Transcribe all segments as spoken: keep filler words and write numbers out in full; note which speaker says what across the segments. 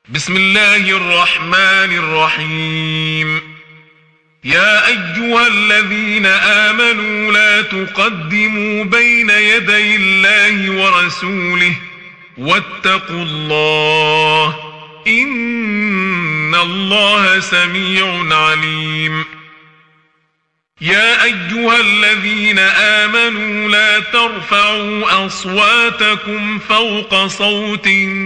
Speaker 1: بسم الله الرحمن الرحيم. يا أيها الذين آمنوا لا تقدموا بين يدي الله ورسوله واتقوا الله إن الله سميع عليم. يا أيها الذين آمنوا لا ترفعوا أصواتكم فوق صوت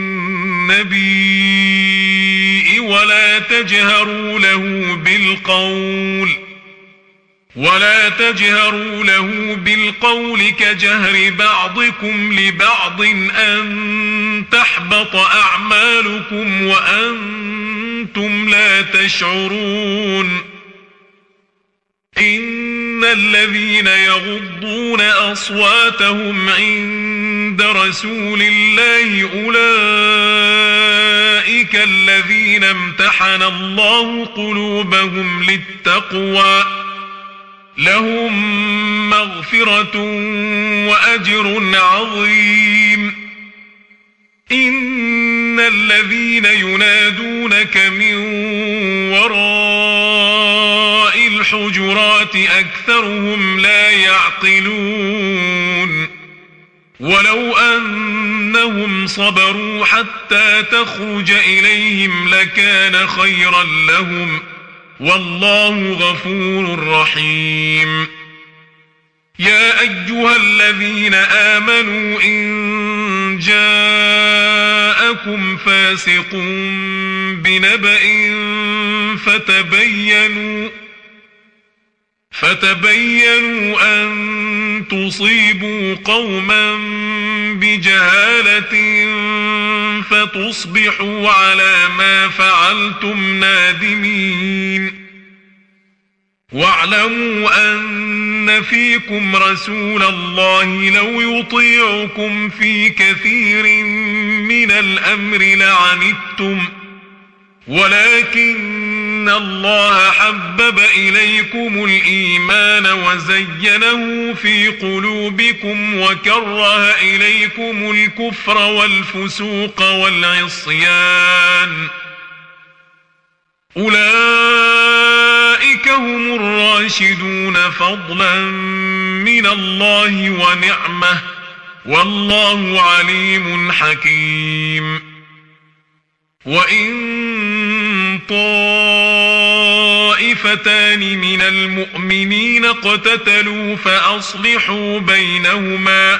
Speaker 1: النبي ولا تجهروا له بالقول ولا تجهروا له بالقول كجهر بعضكم لبعض أن تحبط أعمالكم وأنتم لا تشعرون. إن الذين يغضون أصواتهم عند رسول الله أولئك الذين امتحن الله قلوبهم للتقوى لهم مغفرة وأجر عظيم. إن الذين ينادونك من وراء الحجرات أكثرهم لا يعقلون. ولو أنهم صبروا حتى تخرج إليهم لكان خيرا لهم والله غفور رحيم. يا أيها الذين آمنوا إن جاءكم فاسق بنبأ فتبينوا فتبينوا أن تصيبوا قوما بجهالة فتصبحوا على ما فعلتم نادمين. واعلموا أن فيكم رسول الله لو يطيعكم في كثير من الأمر لعنتم ولكن الله حبب إليكم الإيمان وزينه في قلوبكم وكره إليكم الكفر والفسوق والعصيان أولئك هم الراشدون فضلا من الله ونعمة والله عليم حكيم. وإن طائفتان من المؤمنين اقتتلوا فأصلحوا بينهما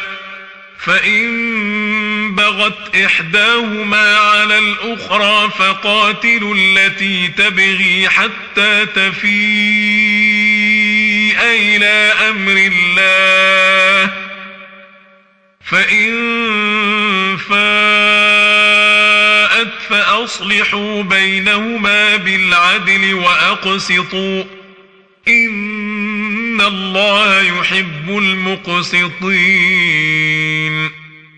Speaker 1: فإن بغت إحداهما على الأخرى فقاتلوا التي تبغي حتى تفيء إلى أمر الله فإن فاءت فأصلحوا بينهما بالعدل وأقسطوا إن الله يحب المقسطين.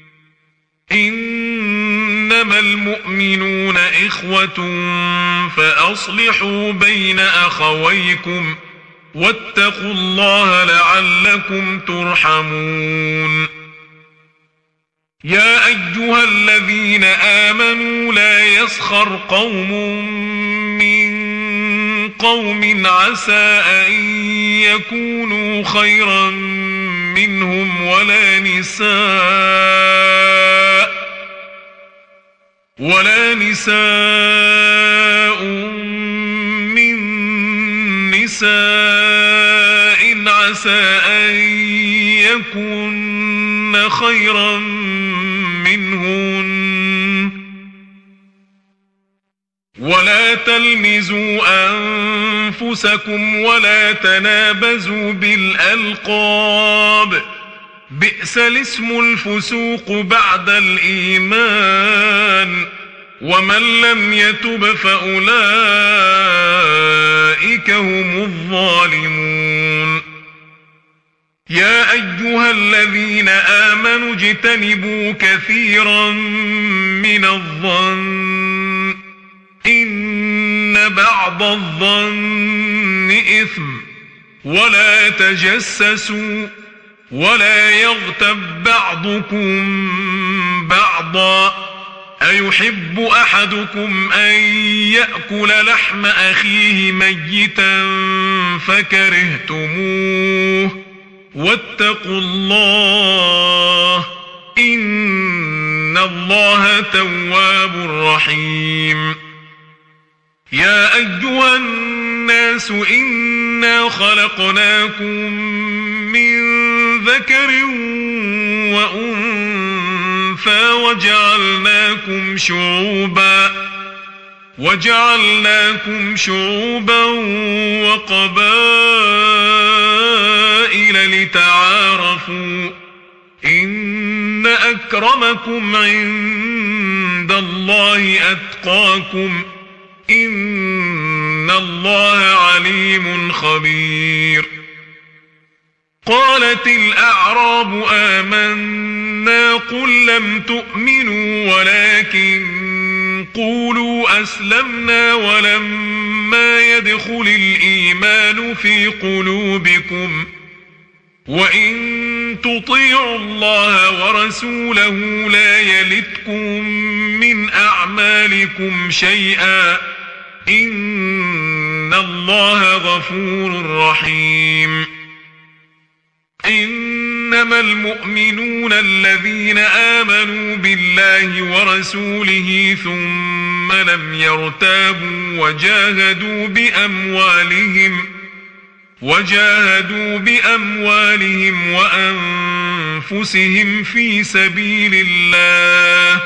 Speaker 1: إنما المؤمنون إخوة فأصلحوا بين أخويكم واتقوا الله لعلكم ترحمون. يا أيها الذين آمنوا لا يسخر قوم من قوم عسى أن يكونوا خيرا منهم ولا نساء ولا نساء من نساء عسى أن يكن خيرا منهن ولا تلمزوا أنفسكم ولا تنابزوا بالألقاب بئس الاسم الفسوق بعد الإيمان ومن لم يتب فأولئك هم الظالمون. يا أيها الذين آمنوا اجتنبوا كثيرا من الظن إن بعض الظن إثم ولا تجسسوا ولا يغتب بعضكم بعضا أيحب أحدكم أن يأكل لحم أخيه ميتا فكرهتموه واتقوا الله إن الله تواب رحيم يا أيها الناس إنا خلقناكم من ذكر وأنثى وجعلناكم شعوبا وجعلناكم شعوبا وقبائل لتعارفوا إن أكرمكم عند الله أتقاكم إن الله عليم خبير قالت الأعراب آمنا قل لم تؤمنوا ولكن قولوا أسلمنا ولما يدخل الإيمان في قلوبكم وإن تطيعوا الله ورسوله لا يلتكم من أعمالكم شيئا إن الله غفور رحيم إنما المؤمنون الذين آمنوا بالله ورسوله ثم لم يرتابوا وجاهدوا بأموالهم وجاهدوا بأموالهم وأنفسهم في سبيل الله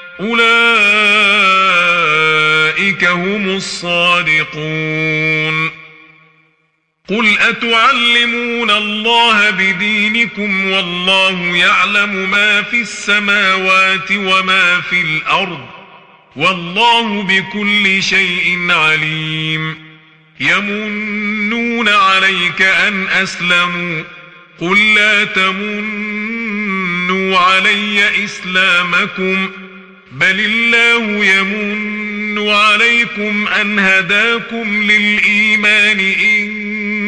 Speaker 1: أولئك هم الصادقون قل أتعلمون الله بدينكم والله يعلم ما في السماوات وما في الأرض والله بكل شيء عليم يمنون عليك أن أسلموا قل لا تمنوا علي إسلامكم بل الله يمن عليكم أن هداكم للإيمان إن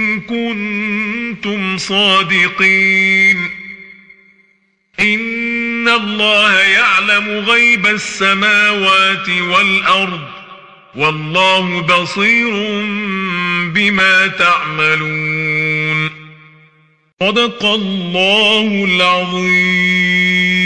Speaker 1: كنتم صادقين إن الله يعلم غيب السماوات والأرض والله بصير بما تعملون صدق الله العظيم.